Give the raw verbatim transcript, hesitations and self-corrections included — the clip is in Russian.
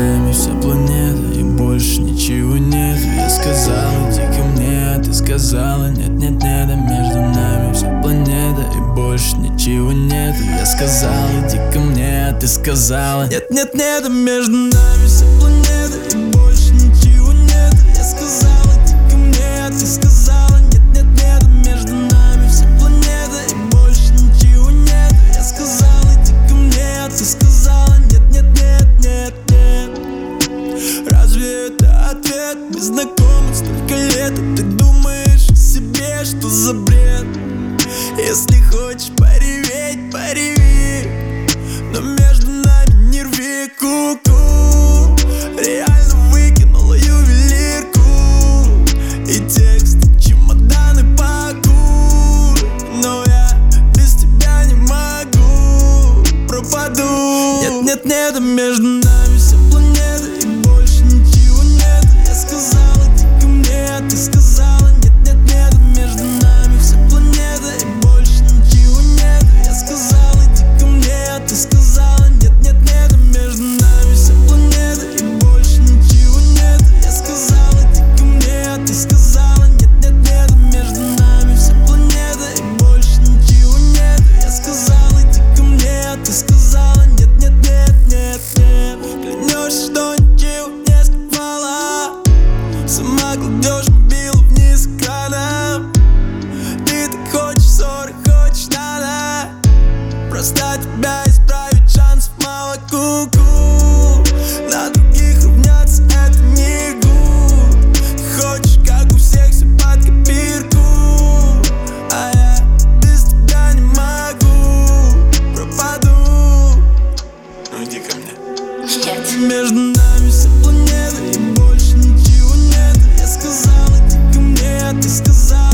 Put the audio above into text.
нами вся планета, и больше ничего нет. Я сказала, иди ко мне, а ты сказала, нет, нет, нет, а между нами вся планета, и больше ничего нет. Я сказала, иди ко мне, а ты сказала, нет, нет, нет, а между нами вся планета, и больше ничего нет. Я сказала, иди ко мне, а ты сказала, нет, нет, нет, а между нами вся планета, и больше ничего нет. Я сказала, иди ко мне, а ты сказала, нет, нет, нет, нет, нет. Разве это ответ? Мы знакомы столько лет, а ты думаешь о себе, что за бред? Если хочешь пореветь, пореви, но между нами не рви ку-ку. Реально выкинула ювелирку и тексты, чемоданы пакуй. Но я без тебя не могу, пропаду. Нет, нет, нет, а между нами вся планета, и больше ничего нет. Я сказала, иди ко мне, а ты сказала, нет, нет, нет, а между нами вся планета, и больше ничего нет. Я сказала, иди ко мне, а ты сказала, нет, нет, нет, а между нами вся планета, и больше ничего нет. Я сказала, иди ко мне, а ты сказала, нет, нет, нет, а между нами вся планета, и больше ничего нет. Я сказала, иди ко мне, а ты сказала, нет, нет, нет, нет, нет. Клянешься, что ничего не скрывала, сама кладешь мобилу вниз экраном. Ты так хочешь ссоры, хочешь надо, просто тебя исправить шансов мало, ку-ку. На других равняться это не гуд. Ты хочешь, как у всех, все под копирку, а я без тебя не могу, пропаду. Ну иди ко мне. Нет. Между нами вся планета, и больше ничего нет. Я сказала, иди ко мне, а ты сказала.